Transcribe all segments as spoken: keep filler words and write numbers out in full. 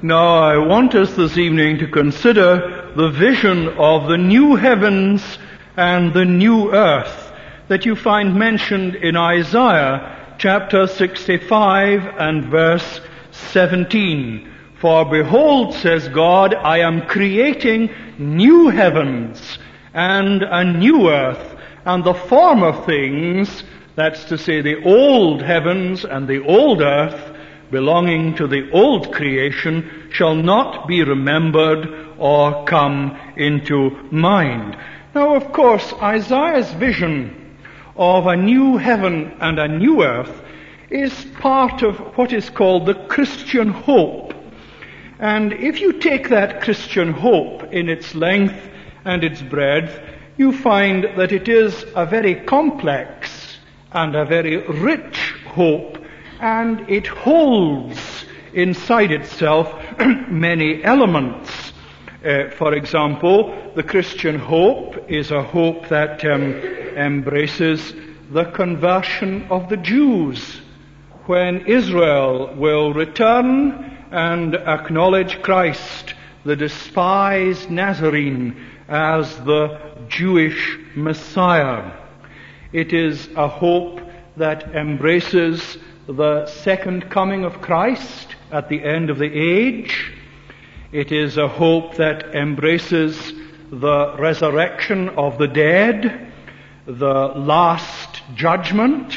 Now I want us this evening to consider the vision of the new heavens and the new earth that you find mentioned in Isaiah chapter sixty-five and verse seventeen. For behold, says God, I am creating new heavens and a new earth, and the former things, that's to say the old heavens and the old earth, belonging to the old creation, shall not be remembered or come into mind. Now, of course, Isaiah's vision of a new heaven and a new earth is part of what is called the Christian hope. And if you take that Christian hope in its length and its breadth, you find that it is a very complex and a very rich hope, and it holds inside itself many elements. Uh, for example, the Christian hope is a hope that um, embraces the conversion of the Jews, when Israel will return and acknowledge Christ, the despised Nazarene, as the Jewish Messiah. It is a hope that embraces the second coming of Christ at the end of the age. It is a hope that embraces the resurrection of the dead, the last judgment,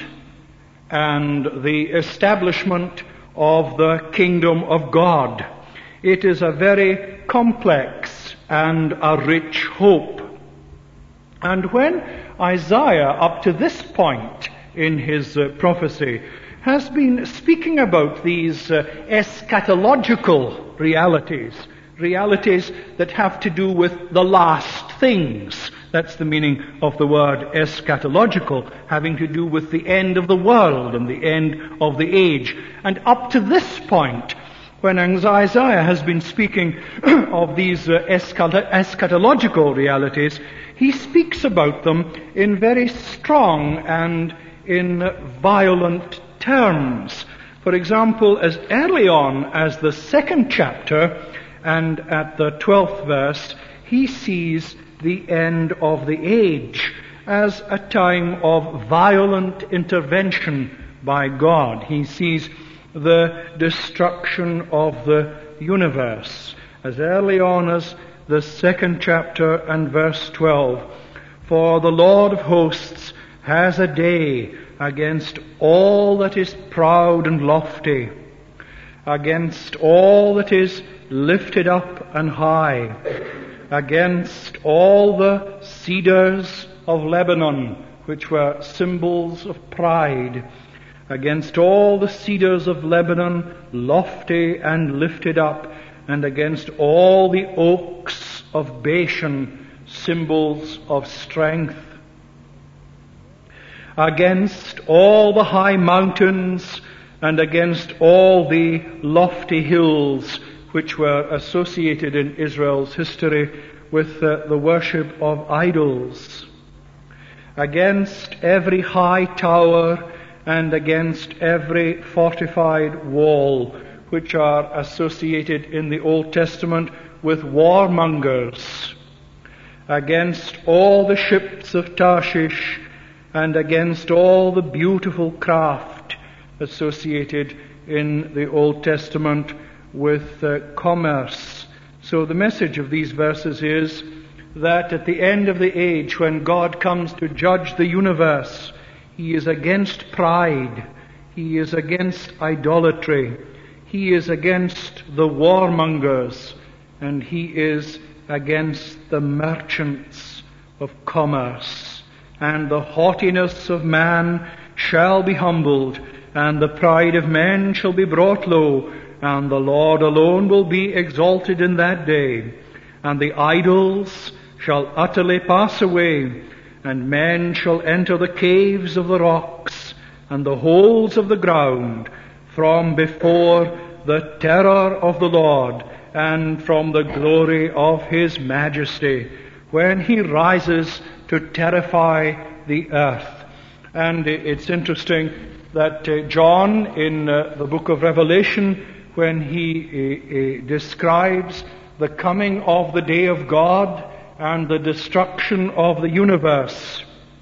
and the establishment of the kingdom of God. It is a very complex and a rich hope. And when Isaiah, up to this point in his uh, prophecy, has been speaking about these uh, eschatological realities, realities that have to do with the last things. That's the meaning of the word eschatological, having to do with the end of the world and the end of the age. And up to this point, when Isaiah has been speaking of these uh, eschatological realities, he speaks about them in very strong and in violent terms. For example, as early on as the second chapter and at the twelfth verse, he sees the end of the age as a time of violent intervention by God. He sees the destruction of the universe as early on as the second chapter and verse twelve. For the Lord of hosts has a day against all that is proud and lofty, against all that is lifted up and high, against all the cedars of Lebanon, which were symbols of pride, against all the cedars of Lebanon, lofty and lifted up, and against all the oaks of Bashan, symbols of strength, against all the high mountains, and against all the lofty hills which were associated in Israel's history with uh, the worship of idols, against every high tower and against every fortified wall, which are associated in the Old Testament with warmongers, against all the ships of Tarshish, and against all the beautiful craft associated in the Old Testament with uh, commerce. So the message of these verses is that at the end of the age, when God comes to judge the universe, He is against pride, He is against idolatry, He is against the warmongers, and He is against the merchants of commerce. And the haughtiness of man shall be humbled, and the pride of men shall be brought low, and the Lord alone will be exalted in that day. And the idols shall utterly pass away, and men shall enter the caves of the rocks, and the holes of the ground, from before the terror of the Lord, and from the glory of His majesty, when He rises to terrify the earth. And it's interesting that uh, John, in uh, the book of Revelation, when he uh, uh, describes the coming of the day of God and the destruction of the universe.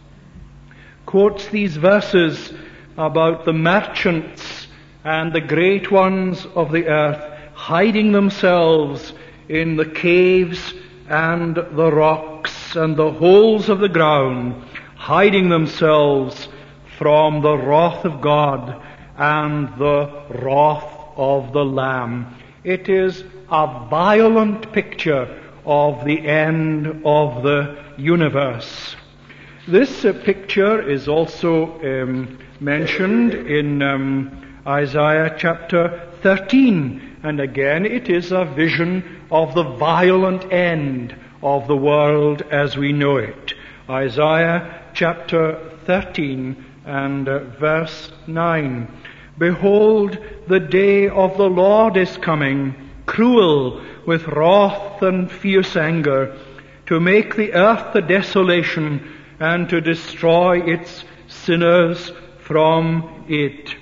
Quotes these verses about the merchants and the great ones of the earth hiding themselves in the caves and the rocks and the holes of the ground, hiding themselves from the wrath of God and the wrath of the Lamb. It is a violent picture of the end of the universe. This uh, picture is also um, mentioned in um, Isaiah chapter thirteen, and again it is a vision of the violent end of the world as we know it. Isaiah chapter thirteen and uh, verse nine. Behold, the day of the Lord is coming, cruel with wrath and fierce anger, to make the earth a desolation and to destroy its sinners from it.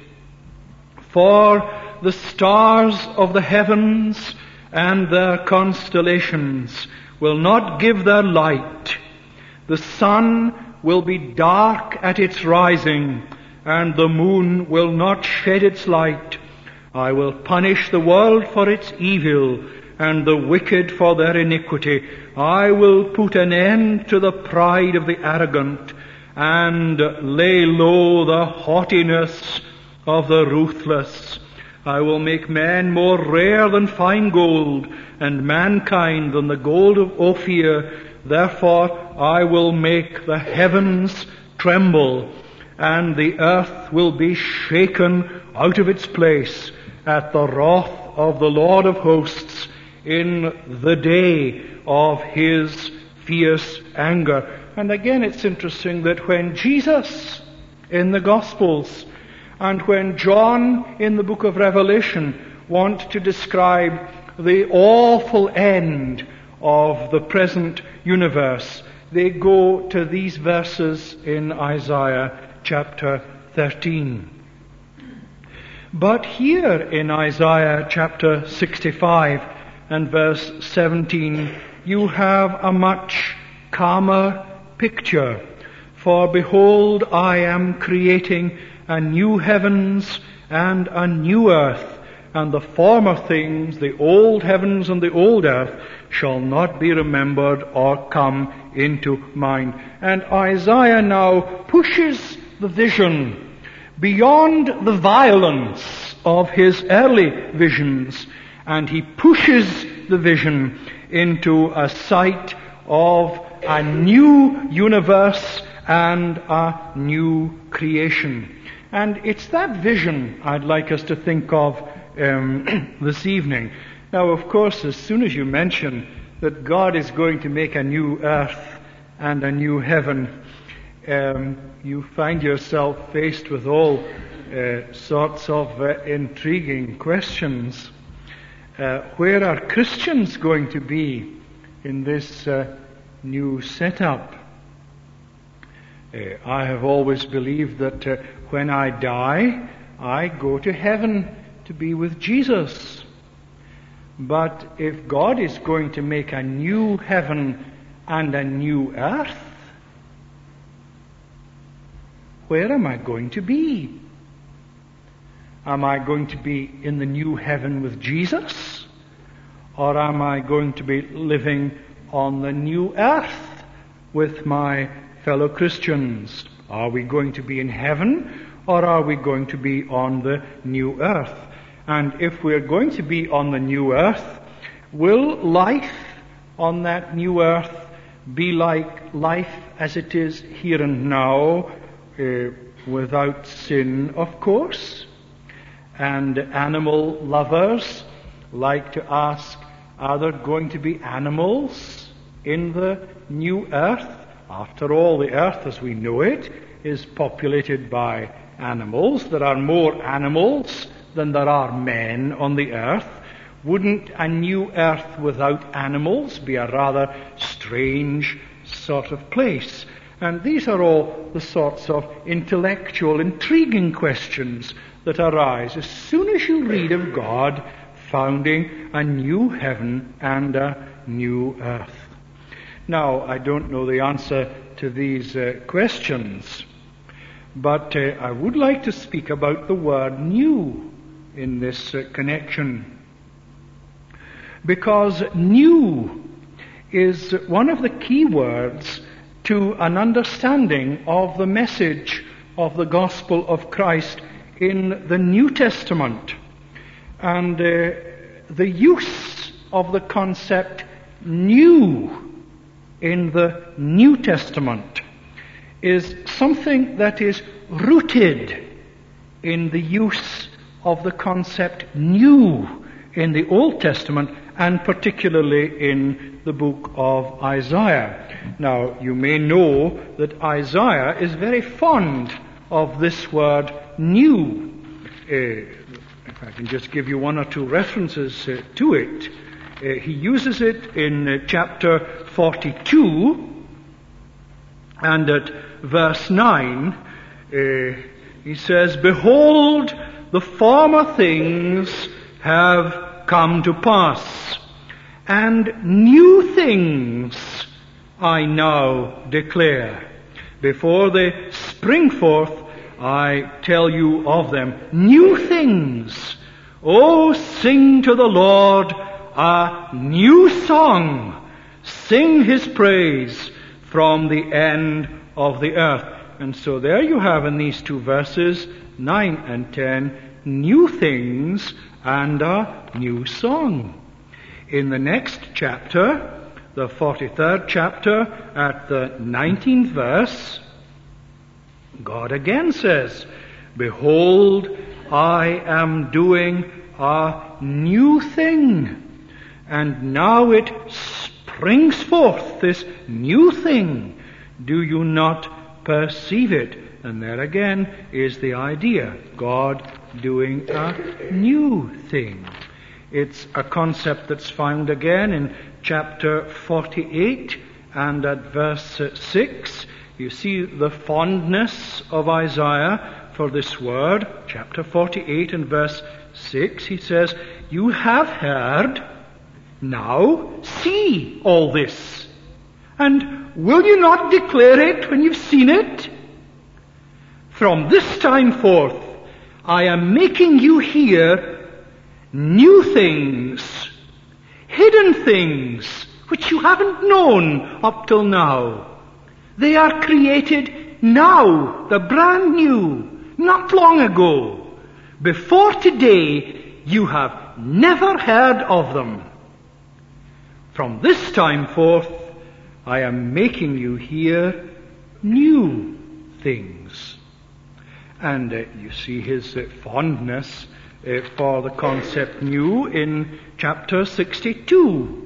For the stars of the heavens and their constellations will not give their light. The sun will be dark at its rising, and the moon will not shed its light. I will punish the world for its evil, and the wicked for their iniquity. I will put an end to the pride of the arrogant, and lay low the haughtiness of the ruthless. I will make men more rare than fine gold, and mankind than the gold of Ophir. Therefore I will make the heavens tremble, and the earth will be shaken out of its place at the wrath of the Lord of hosts in the day of his fierce anger. And again, it's interesting that when Jesus in the Gospels and when John in the book of Revelation want to describe the awful end of the present universe, they go to these verses in Isaiah chapter thirteen. But here in Isaiah chapter sixty-five and verse seventeen, you have a much calmer picture. For behold, I am creating a new heavens and a new earth, and the former things, the old heavens and the old earth, shall not be remembered or come into mind. And Isaiah now pushes the vision beyond the violence of his early visions, and he pushes the vision into a sight of a new universe and a new creation. And it's that vision I'd like us to think of um, this evening. Now, of course, as soon as you mention that God is going to make a new earth and a new heaven, um, you find yourself faced with all uh, sorts of uh, intriguing questions. Uh, where are Christians going to be in this uh, new setup? Uh, I have always believed that uh, when I die, I go to heaven to be with Jesus. But if God is going to make a new heaven and a new earth, where am I going to be? Am I going to be in the new heaven with Jesus? Or am I going to be living on the new earth with my fellow Christians? Are we going to be in heaven, or are we going to be on the new earth? And if we're going to be on the new earth, will life on that new earth be like life as it is here and now, uh, without sin, of course? And animal lovers like to ask, are there going to be animals in the new earth? After all, the earth as we know it is populated by animals. There are more animals than there are men on the earth. Wouldn't a new earth without animals be a rather strange sort of place? And these are all the sorts of intellectual, intriguing questions that arise as soon as you read of God founding a new heaven and a new earth. Now, I don't know the answer to these uh, questions, but uh, I would like to speak about the word new in this uh, connection. Because new is one of the key words to an understanding of the message of the gospel of Christ in the New Testament. And uh, the use of the concept new in the New Testament is something that is rooted in the use of the concept new in the Old Testament, and particularly in the book of Isaiah. Now, you may know that Isaiah is very fond of this word new. Uh, if I can just give you one or two references uh, to it. Uh, he uses it in uh, chapter forty-two, and at verse nine, uh, he says, "Behold, the former things have come to pass, and new things I now declare. Before they spring forth, I tell you of them." New things. Oh, sing to the Lord a new song. Sing his praise from the end of the earth. And so there you have in these two verses, nine and ten, new things and a new song. In the next chapter, the forty-third chapter, at the nineteenth verse, God again says, "Behold, I am doing a new thing, and now it springs forth, this new thing. Do you not perceive it?" And there again is the idea, God doing a new thing. It's a concept that's found again in chapter forty-eight and at verse six. You see the fondness of Isaiah for this word. Chapter forty-eight and verse six, he says, "You have heard, now see all this. And will you not declare it when you've seen it? From this time forth, I am making you hear new things, hidden things, which you haven't known up till now. They are created now, they're brand new, not long ago. Before today, you have never heard of them. From this time forth, I am making you hear new things." And uh, you see his uh, fondness uh, for the concept new in chapter sixty-two.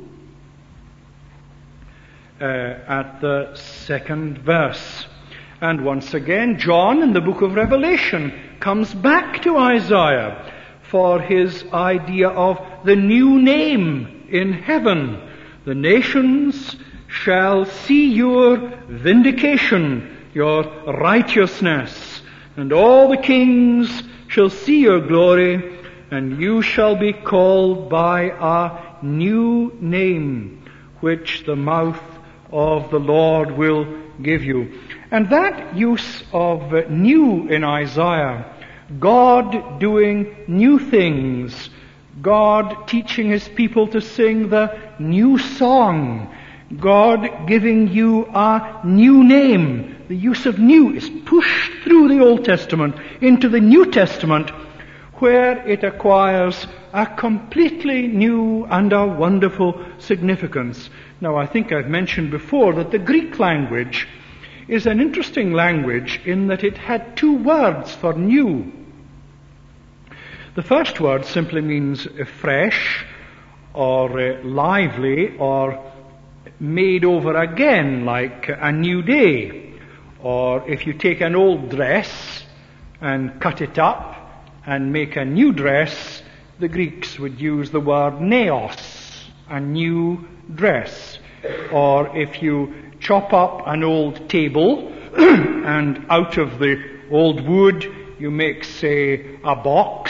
Uh, at the second verse. And once again, John in the book of Revelation comes back to Isaiah for his idea of the new name in heaven. "The nations shall see your vindication, your righteousness, and all the kings shall see your glory, and you shall be called by a new name, which the mouth of the Lord will give you." And that use of uh, new in Isaiah, God doing new things, God teaching his people to sing the new song, God giving you a new name. The use of new is pushed through the Old Testament into the New Testament, where it acquires a completely new and a wonderful significance. Now, I think I've mentioned before that the Greek language is an interesting language in that it had two words for new. The first word simply means fresh or uh, lively or made over again, like a new day. Or if you take an old dress and cut it up and make a new dress, the Greeks would use the word neos, a new dress. Or if you chop up an old table and out of the old wood you make, say, a box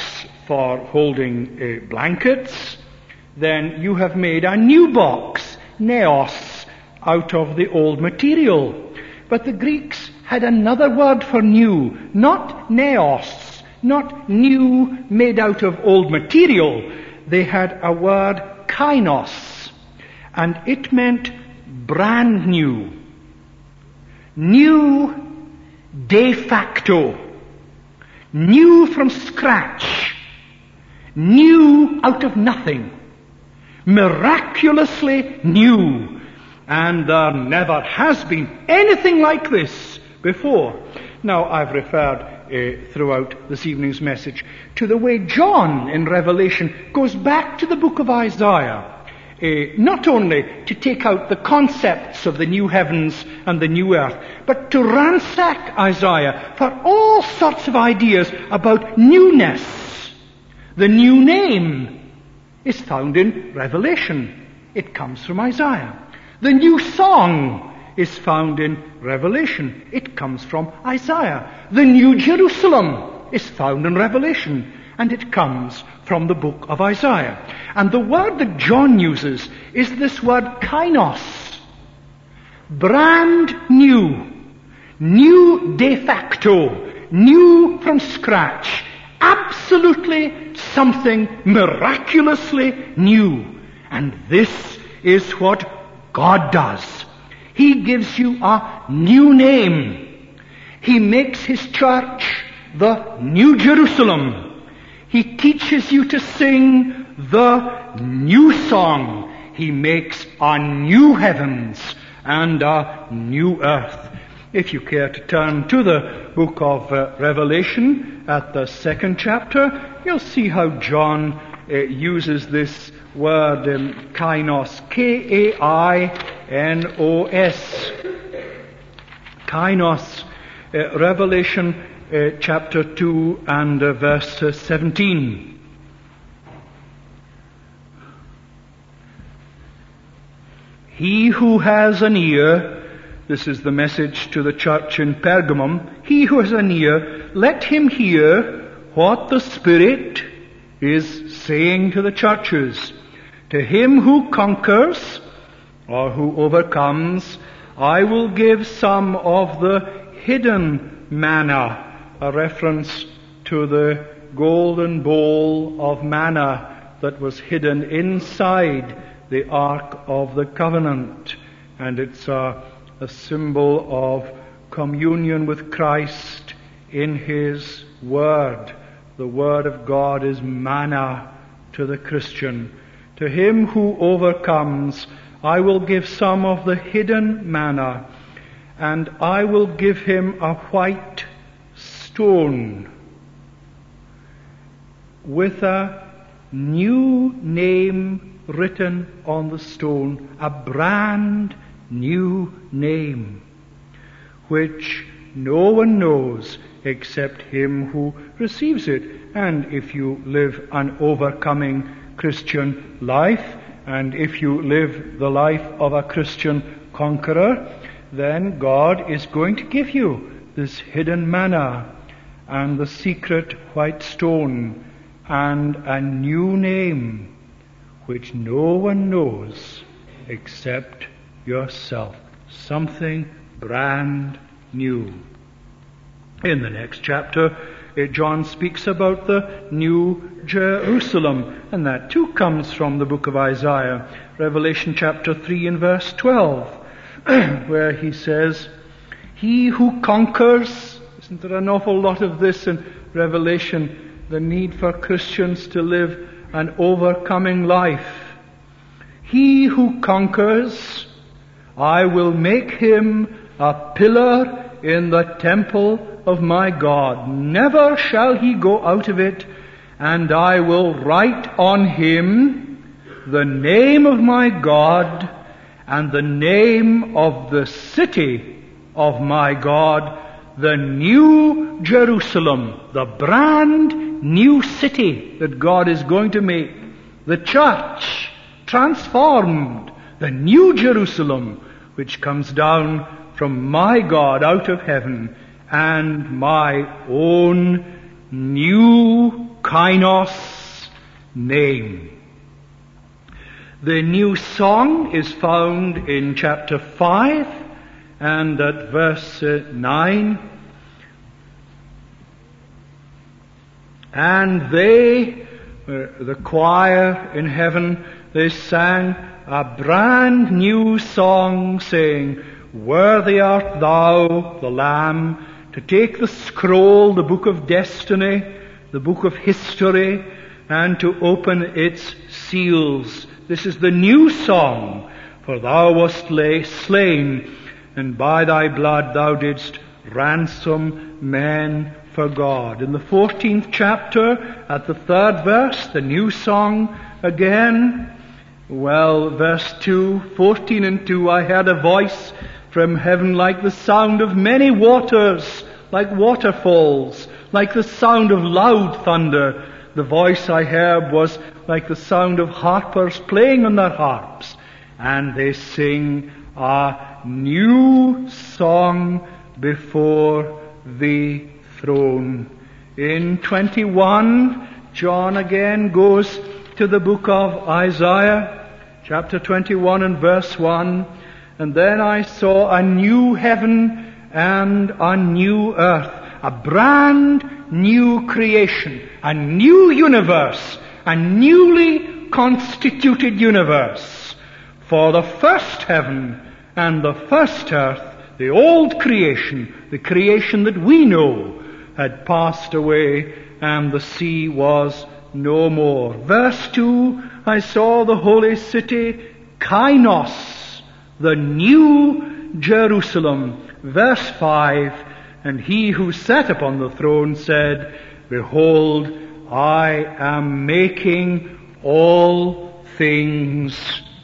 for holding uh, blankets, then you have made a new box, neos, out of the old material. But the Greeks had another word for new, not neos, not new made out of old material. They had a word kainos, and it meant brand new, new de facto, new from scratch, new out of nothing, miraculously new. And there never has been anything like this before. Now, I've referred uh, throughout this evening's message to the way John in Revelation goes back to the book of Isaiah, uh, not only to take out the concepts of the new heavens and the new earth, but to ransack Isaiah for all sorts of ideas about newness. The new name is found in Revelation. It comes from Isaiah. The new song is found in Revelation. It comes from Isaiah. The new Jerusalem is found in Revelation, and it comes from the book of Isaiah. And the word that John uses is this word kainos. Brand new. New de facto. New from scratch. Absolutely something miraculously new. And this is what God does. He gives you a new name. He makes His church the New Jerusalem. He teaches you to sing the new song. He makes a new heavens and a new earth. If you care to turn to the book of uh, Revelation at the second chapter, you'll see how John uh, uses this word um, kainos, K A I N O S. Kainos, uh, Revelation uh, chapter two and uh, verse uh, seventeen. He who has an ear, this is the message to the church in Pergamum, he who has an ear, let him hear what the Spirit is saying to the churches. To him who conquers, or who overcomes, I will give some of the hidden manna, a reference to the golden bowl of manna that was hidden inside the Ark of the Covenant. And it's a, a symbol of communion with Christ in His Word. The Word of God is manna to the Christian. To him who overcomes, I will give some of the hidden manna, and I will give him a white stone with a new name written on the stone, a brand new name, which no one knows except him who receives it. And if you live an overcoming Christian life, and if you live the life of a Christian conqueror, then God is going to give you this hidden manna and the secret white stone and a new name which no one knows except yourself. Something brand new. In the next chapter, John speaks about the New Jerusalem, and that too comes from the book of Isaiah, Revelation chapter three and verse twelve, where he says, he who conquers, isn't there an awful lot of this in Revelation, the need for Christians to live an overcoming life. He who conquers, I will make him a pillar in the temple of my God. Never shall he go out of it, and I will write on him the name of my God and the name of the city of my God, the New Jerusalem, the brand new city that God is going to make, the church transformed, the New Jerusalem, which comes down from my God out of heaven, and my own new Kainos name. The new song is found in chapter five and at verse uh, nine. And they, uh, the choir in heaven, they sang a brand new song, saying, Worthy art thou, the Lamb, to take the scroll, the book of destiny, the book of history, and to open its seals. This is the new song, for thou wast lay, slain, and by thy blood thou didst ransom men for God. In the fourteenth chapter, at the third verse, the new song again. Well, verse two, fourteen and two, I heard a voice from heaven like the sound of many waters, like waterfalls, like the sound of loud thunder. The voice I heard was like the sound of harpers playing on their harps, and they sing a new song before the throne. In twenty-one, John again goes to the book of Isaiah, chapter twenty-one and verse one, and then I saw a new heaven and a new earth, a brand new creation, a new universe, a newly constituted universe. For the first heaven and the first earth, the old creation, the creation that we know, had passed away, and the sea was no more. Verse two, I saw the holy city, Kainos, the new Jerusalem. Verse five, and he who sat upon the throne said, Behold, I am making all things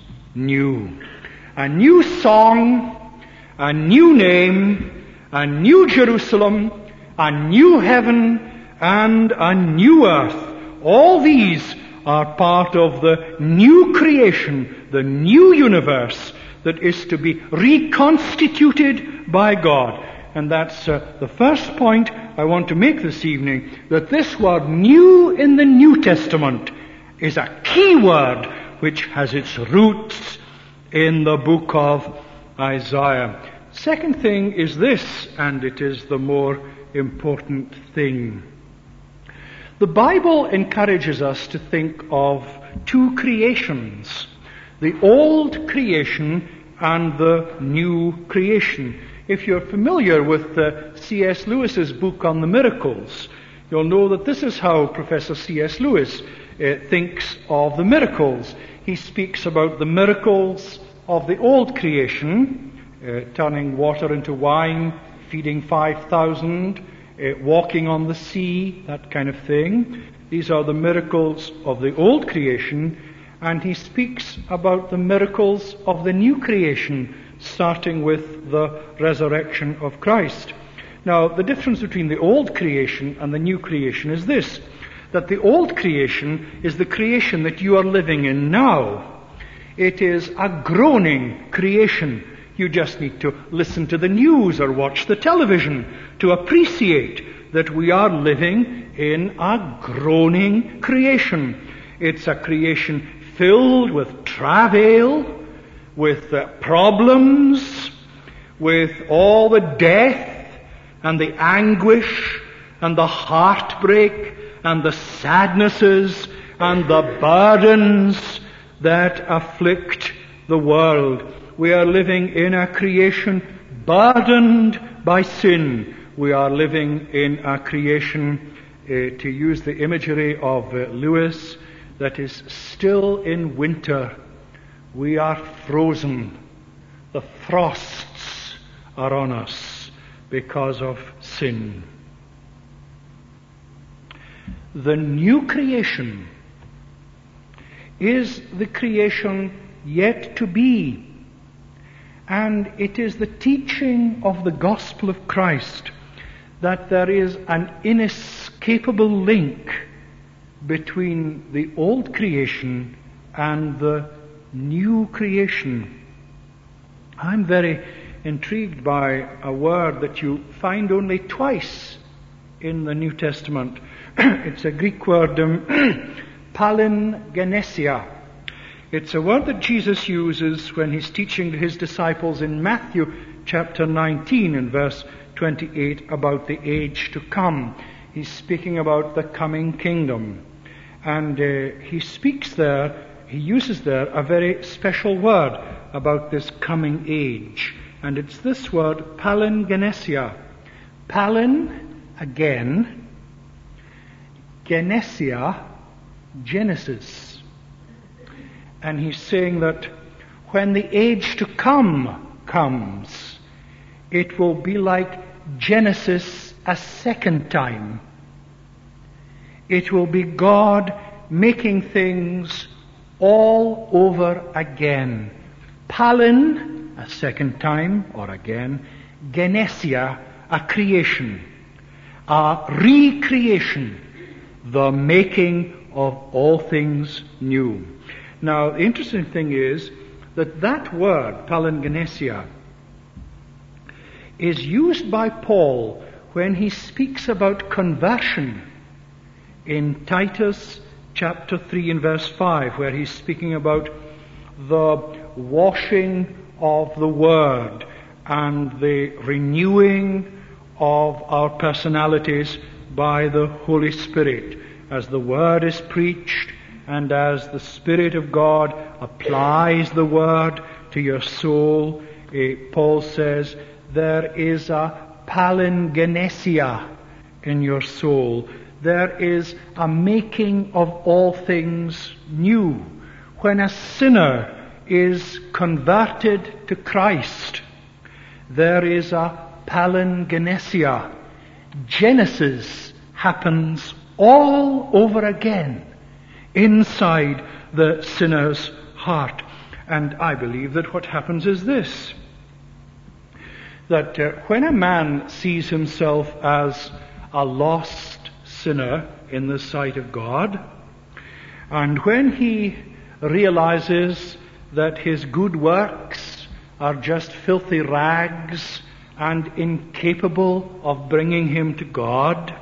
new. A new song, a new name, a new Jerusalem, a new heaven, and a new earth. All these are part of the new creation, the new universe that is to be reconstituted by God. And that's uh, the first point I want to make this evening, that this word new in the New Testament is a key word which has its roots in the book of Isaiah. Second thing is this, and it is the more important thing. The Bible encourages us to think of two creations, the old creation and the new creation. If you're familiar with uh, C S Lewis's book on the miracles, you'll know that this is how Professor C S Lewis uh, thinks of the miracles. He speaks about the miracles of the old creation, uh, turning water into wine, feeding five thousand, uh, walking on the sea, that kind of thing. These are the miracles of the old creation, and he speaks about the miracles of the new creation, starting with the resurrection of Christ. Now, the difference between the old creation and the new creation is this, that the old creation is the creation that you are living in now. It is a groaning creation. You just need to listen to the news or watch the television to appreciate that we are living in a groaning creation. It's a creation filled with travail, with uh, problems, with all the death and the anguish and the heartbreak and the sadnesses and the burdens that afflict the world. We are living in a creation burdened by sin. We are living in a creation, uh, to use the imagery of uh, Lewis, that is still in winter. We are frozen. The frosts are on us because of sin. The new creation is the creation yet to be. And it is the teaching of the gospel of Christ that there is an inescapable link between the old creation and the new creation. I'm very intrigued by a word that you find only twice in the New Testament. It's a Greek word, um, palingenesia. It's a word that Jesus uses when he's teaching his disciples in Matthew chapter nineteen and verse twenty-eight about the age to come. He's speaking about the coming kingdom. And uh, he speaks there, he uses there a very special word about this coming age. And it's this word, palingenesia. Palin, again, genesia, Genesis. And he's saying that when the age to come comes, it will be like Genesis a second time. It will be God making things all over again. Palin, a second time or again. Genesia, a creation. A recreation. The making of all things new. Now, the interesting thing is that that word, palingenesia, is used by Paul when he speaks about conversion in Titus chapter three and verse five, where he's speaking about the washing of the Word and the renewing of our personalities by the Holy Spirit. As the Word is preached and as the Spirit of God applies the Word to your soul, eh, Paul says, there is a palingenesia in your soul. There is a making of all things new. When a sinner is converted to Christ, there is a palingenesia. Genesis happens all over again inside the sinner's heart. And I believe that what happens is this, that uh, when a man sees himself as a lost sinner in the sight of God, and when he realizes that his good works are just filthy rags and incapable of bringing him to God,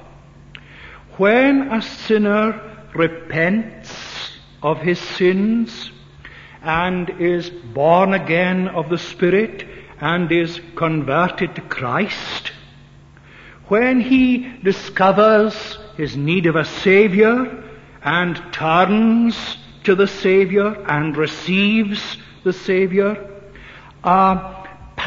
when a sinner repents of his sins and is born again of the Spirit and is converted to Christ, when he discovers his need of a Savior and turns to the Savior and receives the Savior, a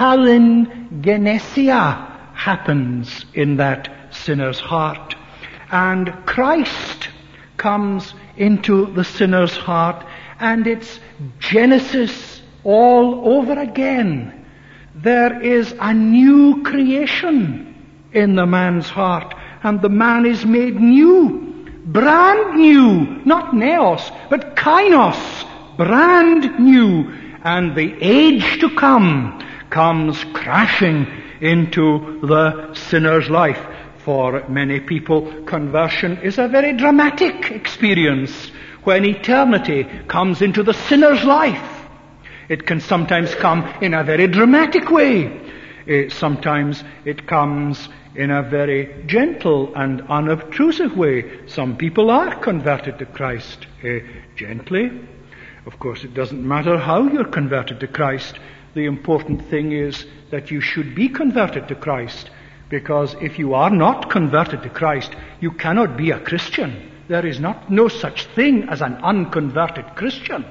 palingenesia happens in that sinner's heart. And Christ comes into the sinner's heart, and it's Genesis all over again. There is a new creation in the man's heart, and the man is made new, brand new, not neos, but kainos, brand new, and the age to come comes crashing into the sinner's life. For many people, conversion is a very dramatic experience when eternity comes into the sinner's life. It can sometimes come in a very dramatic way. Uh, sometimes it comes in a very gentle and unobtrusive way. Some people are converted to Christ uh, gently. Of course, it doesn't matter how you're converted to Christ. The important thing is that you should be converted to Christ. Because if you are not converted to Christ, you cannot be a Christian. There is not no such thing as an unconverted Christian.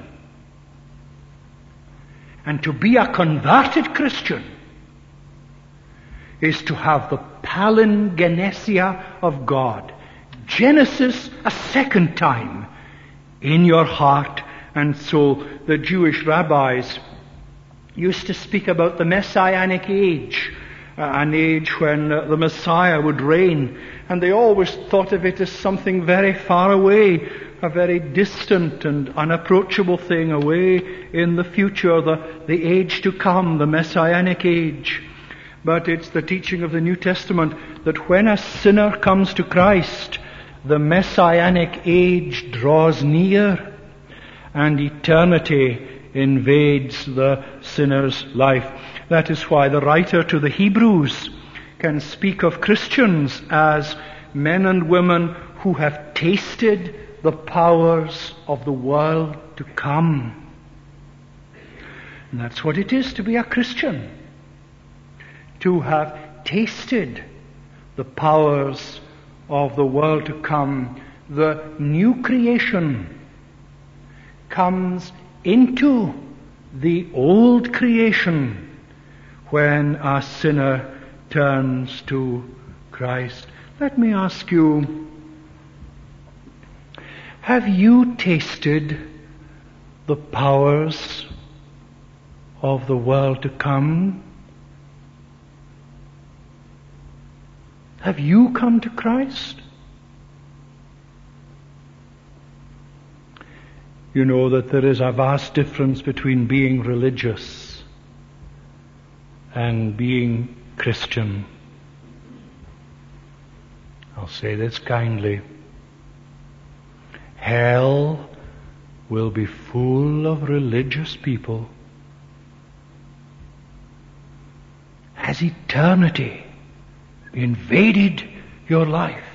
And to be a converted Christian is to have the palingenesia of God. Genesis a second time in your heart. And so the Jewish rabbis used to speak about the Messianic age. Uh, an age when uh, the Messiah would reign. And they always thought of it as something very far away, a very distant and unapproachable thing away in the future, the, the age to come, the Messianic age. But it's the teaching of the New Testament that when a sinner comes to Christ, the Messianic age draws near and eternity invades the sinner's life. That is why the writer to the Hebrews can speak of Christians as men and women who have tasted the powers of the world to come. And that's what it is to be a Christian. To have tasted the powers of the world to come. The new creation comes into the old creation when a sinner turns to Christ. Let me ask you, have you tasted the powers of the world to come? Have you come to Christ? You know that there is a vast difference between being religious and being Christian. I'll say this kindly. Hell will be full of religious people. Has eternity invaded your life?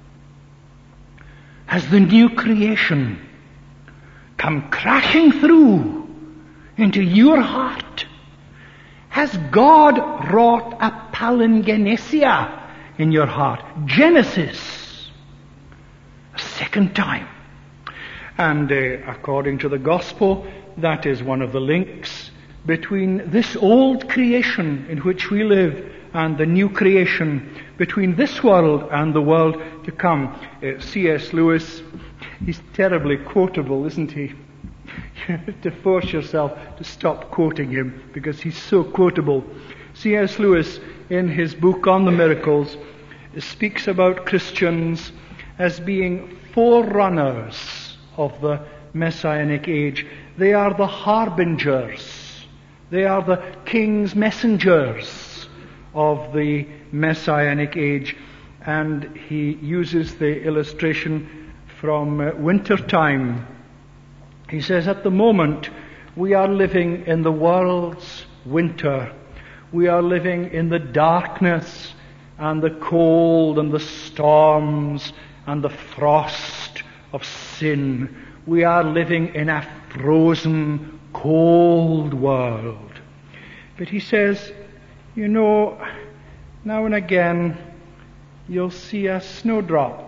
Has the new creation come crashing through into your heart? Has God wrought a palingenesia in your heart? Genesis. A second time. And uh, according to the gospel, that is one of the links between this old creation in which we live and the new creation, between this world and the world to come. Uh, C S Lewis, he's terribly quotable, isn't he? You have to force yourself to stop quoting him because he's so quotable. C S Lewis, in his book on the miracles, speaks about Christians as being forerunners of the Messianic age. They are the harbingers. They are the king's messengers of the Messianic age. And he uses the illustration from uh, winter time. He says, at the moment, we are living in the world's winter. We are living in the darkness and the cold and the storms and the frost of sin. We are living in a frozen, cold world. But he says, you know, now and again, you'll see a snowdrop.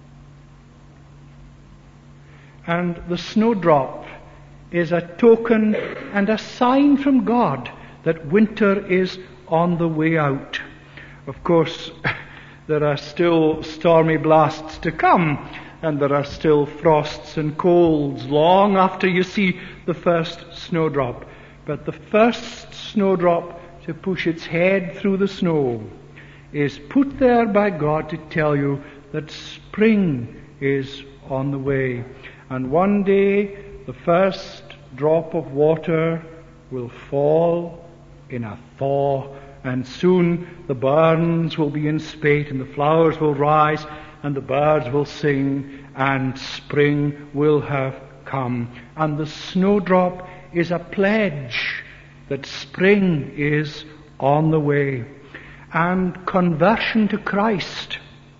And the snowdrop is a token and a sign from God that winter is on the way out. Of course, there are still stormy blasts to come, and there are still frosts and colds long after you see the first snowdrop. But the first snowdrop to push its head through the snow is put there by God to tell you that spring is on the way. And one day, the first drop of water will fall in a thaw, and soon the barns will be in spate, and the flowers will rise, and the birds will sing, and spring will have come. And the snowdrop is a pledge that spring is on the way. And conversion to Christ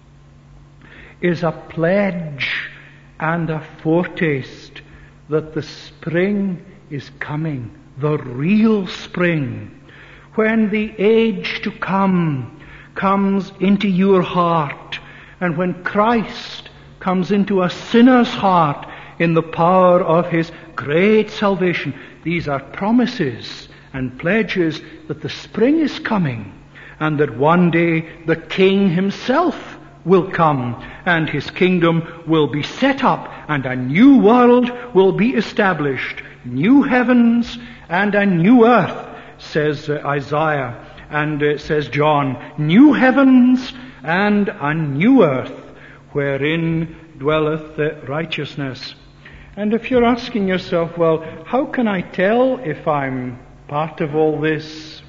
is a pledge and a foretaste that the spring is coming, the real spring, when the age to come comes into your heart, and when Christ comes into a sinner's heart in the power of his great salvation. These are promises and pledges that the spring is coming, and that one day the King himself will come, and his kingdom will be set up, and a new world will be established. New heavens and a new earth, says uh, Isaiah, and uh, says John. New heavens and a new earth, wherein dwelleth uh, righteousness. And if you're asking yourself, well, how can I tell if I'm part of all this?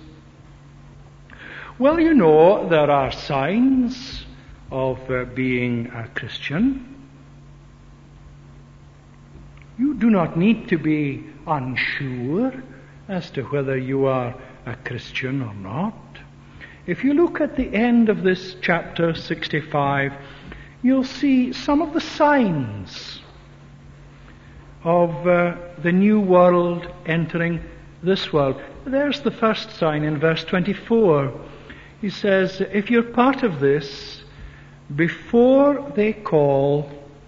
Well, you know, there are signs of uh, being a Christian. You do not need to be unsure as to whether you are a Christian or not. If you look at the end of this chapter sixty-five, you'll see some of the signs of uh, the new world entering this world. There's the first sign in verse twenty-four. He says, if you're part of this, before they call,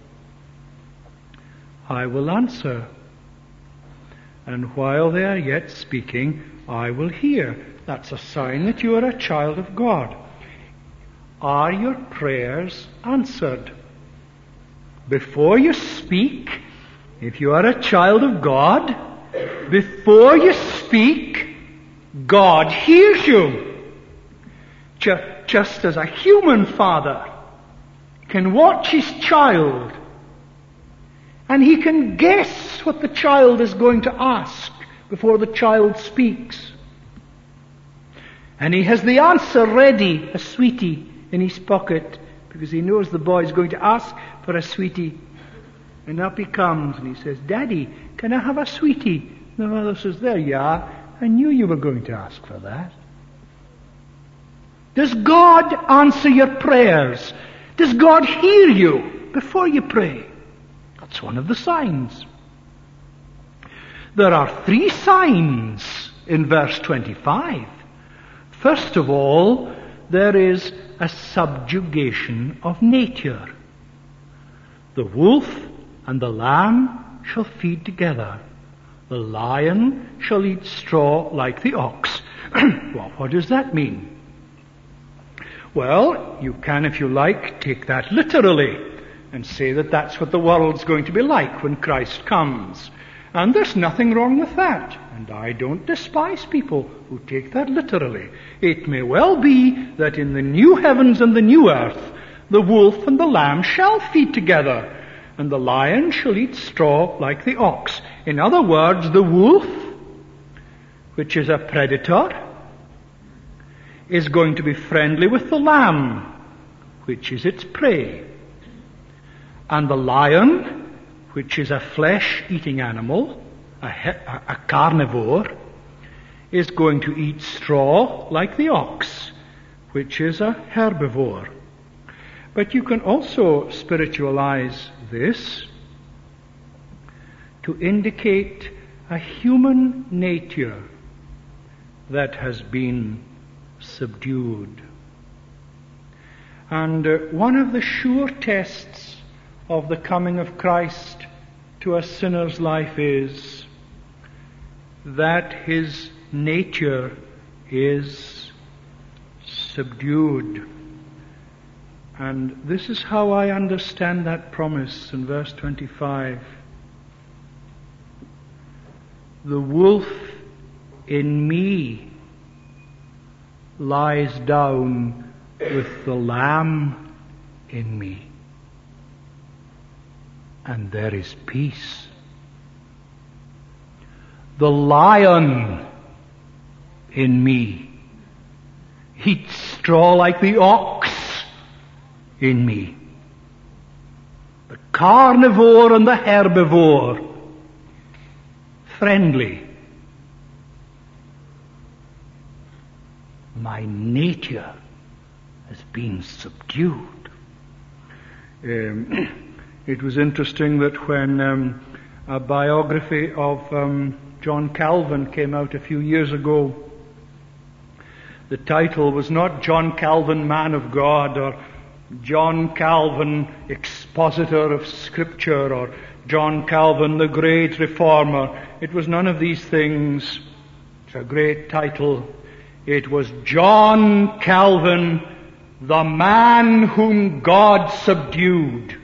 I will answer. And while they are yet speaking, I will hear. That's a sign that you are a child of God. Are your prayers answered? Before you speak, if you are a child of God, before you speak, God hears you. Just as a human father can watch his child and he can guess what the child is going to ask before the child speaks. And he has the answer ready, a sweetie, in his pocket, because he knows the boy is going to ask for a sweetie. And up he comes and he says, Daddy, can I have a sweetie? And the mother says, there you are. I knew you were going to ask for that. Does God answer your prayers? Does God hear you before you pray? That's one of the signs. There are three signs in verse twenty-five. First of all, there is a subjugation of nature. The wolf and the lamb shall feed together. The lion shall eat straw like the ox. Well, what does that mean? Well, you can, if you like, take that literally and say that that's what the world's going to be like when Christ comes. And there's nothing wrong with that. And I don't despise people who take that literally. It may well be that in the new heavens and the new earth, the wolf and the lamb shall feed together, and the lion shall eat straw like the ox. In other words, the wolf, which is a predator, is going to be friendly with the lamb, which is its prey. And the lion, which is a flesh-eating animal, a, he- a carnivore, is going to eat straw like the ox, which is a herbivore. But you can also spiritualize this to indicate a human nature that has been subdued. And uh, one of the sure tests of the coming of Christ to a sinner's life is that his nature is subdued. And this is how I understand that promise in verse twenty-five. The wolf in me lies down with the lamb in me, and there is peace. The lion in me eats straw like the ox in me. The carnivore and the herbivore, friendly. My nature has been subdued. Um, it was interesting that when um, a biography of um, John Calvin came out a few years ago, the title was not John Calvin, Man of God, or John Calvin, Expositor of Scripture, or John Calvin, the Great Reformer. It was none of these things. It's a great title. It was John Calvin, the man whom God subdued.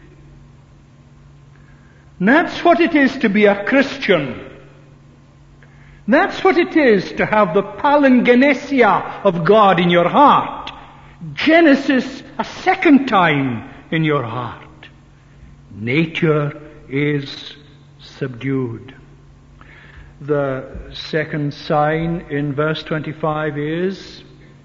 And that's what it is to be a Christian. That's what it is to have the palingenesia of God in your heart. Genesis a second time in your heart. Nature is subdued. The second sign in verse twenty-five is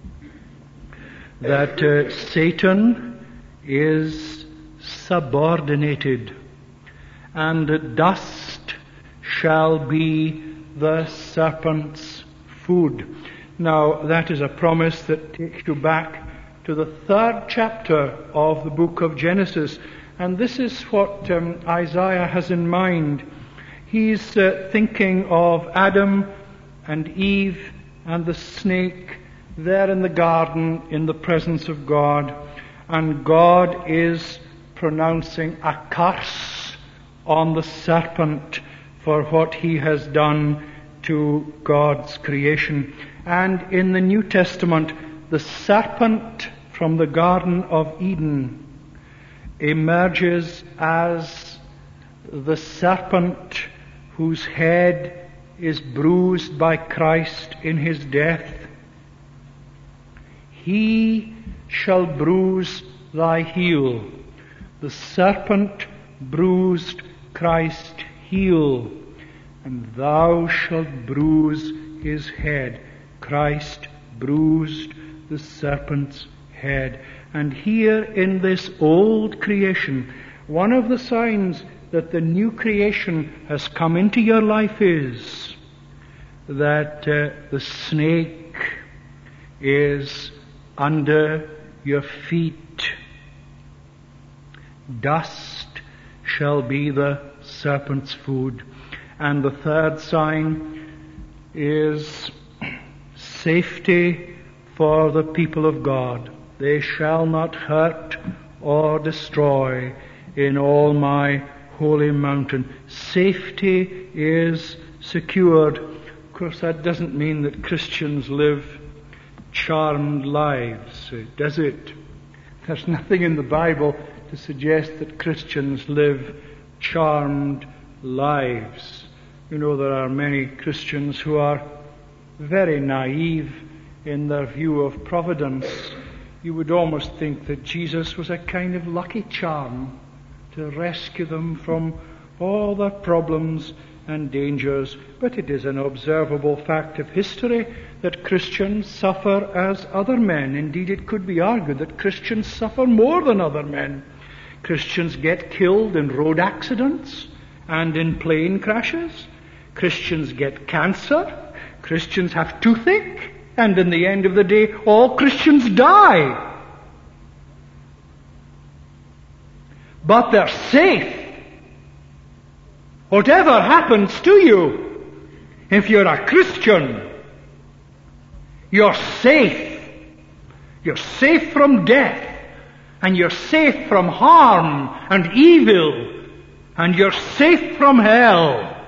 that uh, Satan is subordinated, and dust shall be the serpent's food. Now, that is a promise that takes you back to the third chapter of the book of Genesis. And this is what um, Isaiah has in mind. He's uh, thinking of Adam and Eve and the snake there in the garden in the presence of God. And God is pronouncing a curse on the serpent for what he has done to God's creation. And in the New Testament, the serpent from the Garden of Eden emerges as the serpent whose head is bruised by Christ in his death. He shall bruise thy heel. The serpent bruised Christ's heel, and thou shalt bruise his head. Christ bruised the serpent's head. And here in this old creation, one of the signs that the new creation has come into your life is that uh, the snake is under your feet. Dust shall be the serpent's food. And the third sign is safety for the people of God. They shall not hurt or destroy in all my holy mountain. Safety is secured. Of course, that doesn't mean that Christians live charmed lives, does it? There's nothing in the Bible to suggest that Christians live charmed lives. You know, there are many Christians who are very naive in their view of providence. You would almost think that Jesus was a kind of lucky charm to rescue them from all their problems and dangers. But it is an observable fact of history that Christians suffer as other men. Indeed, it could be argued that Christians suffer more than other men. Christians get killed in road accidents and in plane crashes. Christians get cancer. Christians have toothache. And in the end of the day, all Christians die. But they're safe. Whatever happens to you, if you're a Christian, you're safe. You're safe from death. And you're safe from harm and evil. And you're safe from hell.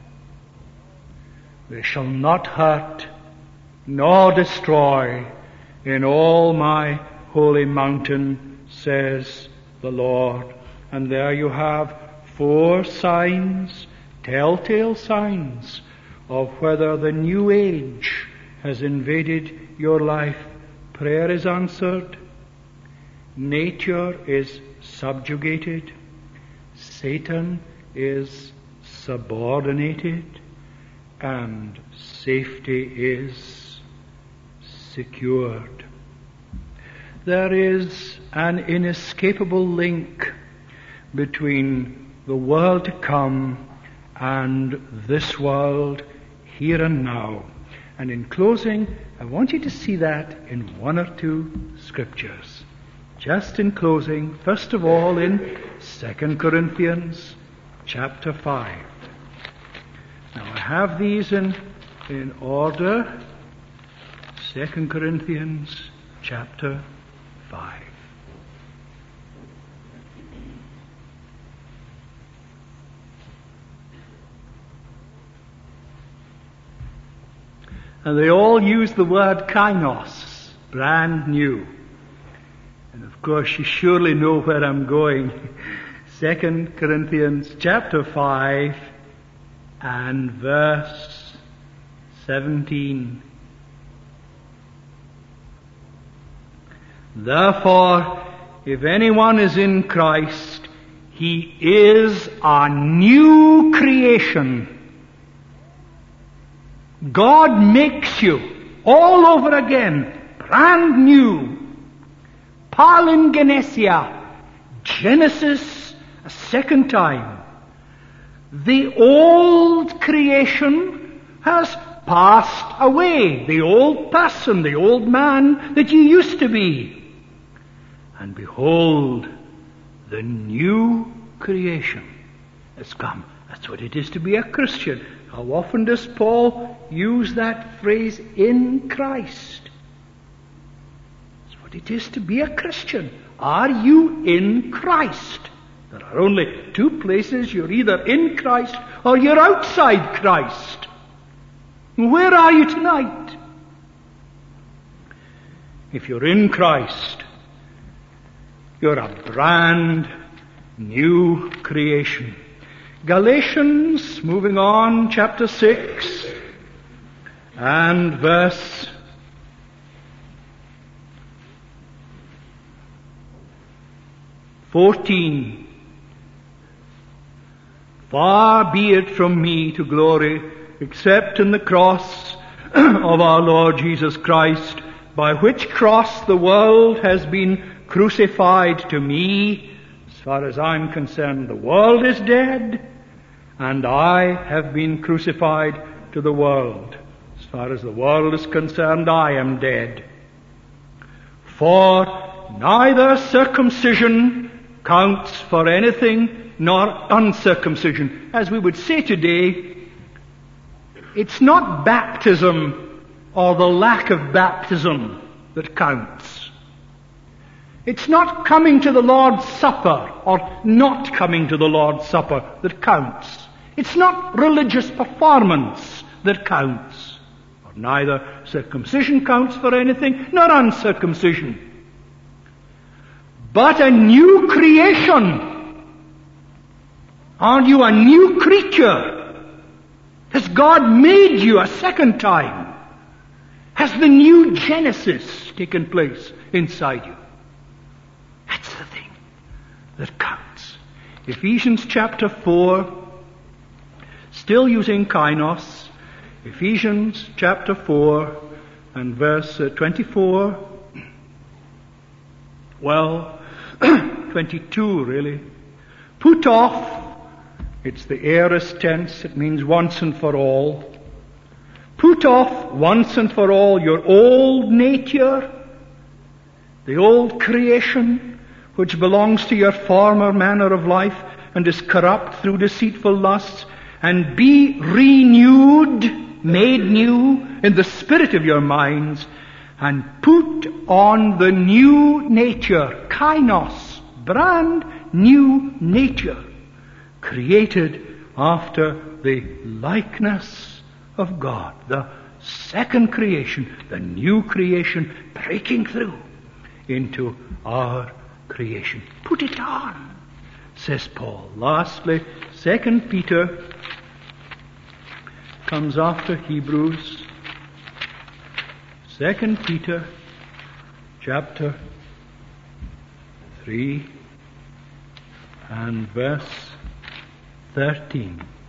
They shall not hurt nor destroy in all my holy mountain, says the Lord. And there you have four signs, telltale signs, of whether the new age has invaded your life. Prayer is answered. Nature is subjugated. Satan is subordinated. And safety is secured. There is an inescapable link between the world to come and this world here and now. And in closing, I want you to see that in one or two scriptures. Just in closing, first of all in Second Corinthians chapter five. Now I have these in, in order. Second Corinthians chapter five. And they all use the word kainos, brand new. And of course you surely know where I'm going. Second Corinthians chapter five and verse seventeen. Therefore, if anyone is in Christ, he is a new creation. God makes you all over again, brand new. Palingenesia, Genesis a second time. The old creation has passed away. The old person, the old man that you used to be. And behold, the new creation has come. That's what it is to be a Christian. How often does Paul use that phrase, in Christ? That's what it is to be a Christian. Are you in Christ? There are only two places. You're either in Christ or you're outside Christ. Where are you tonight? If you're in Christ, you're a brand new creation. Galatians, moving on, chapter six, and verse fourteen. Far be it from me to glory, except in the cross of our Lord Jesus Christ, by which cross the world has been crucified to me. As far as I'm concerned, the world is dead, and I have been crucified to the world. As far as the world is concerned, I am dead. For neither circumcision counts for anything, nor uncircumcision. As we would say today, it's not baptism or the lack of baptism that counts. It's not coming to the Lord's Supper or not coming to the Lord's Supper that counts. It's not religious performance that counts. For neither circumcision counts for anything, nor uncircumcision. But a new creation. Are you a new creature? Has God made you a second time? Has the new Genesis taken place inside you? That's the thing that counts. Ephesians chapter four, still using kainos. Ephesians chapter four and verse twenty-four. Well, twenty-two really. Put off, it's the aorist tense, it means once and for all. Put off once and for all your old nature, the old creation, which belongs to your former manner of life and is corrupt through deceitful lusts, and be renewed, made new in the spirit of your minds, and put on the new nature, kainos, brand new nature, created after the likeness of God. The second creation, the new creation, breaking through into our creation. Put it on, says Paul. Lastly, Second Peter comes after Hebrews. Second Peter chapter three and verse thirteen.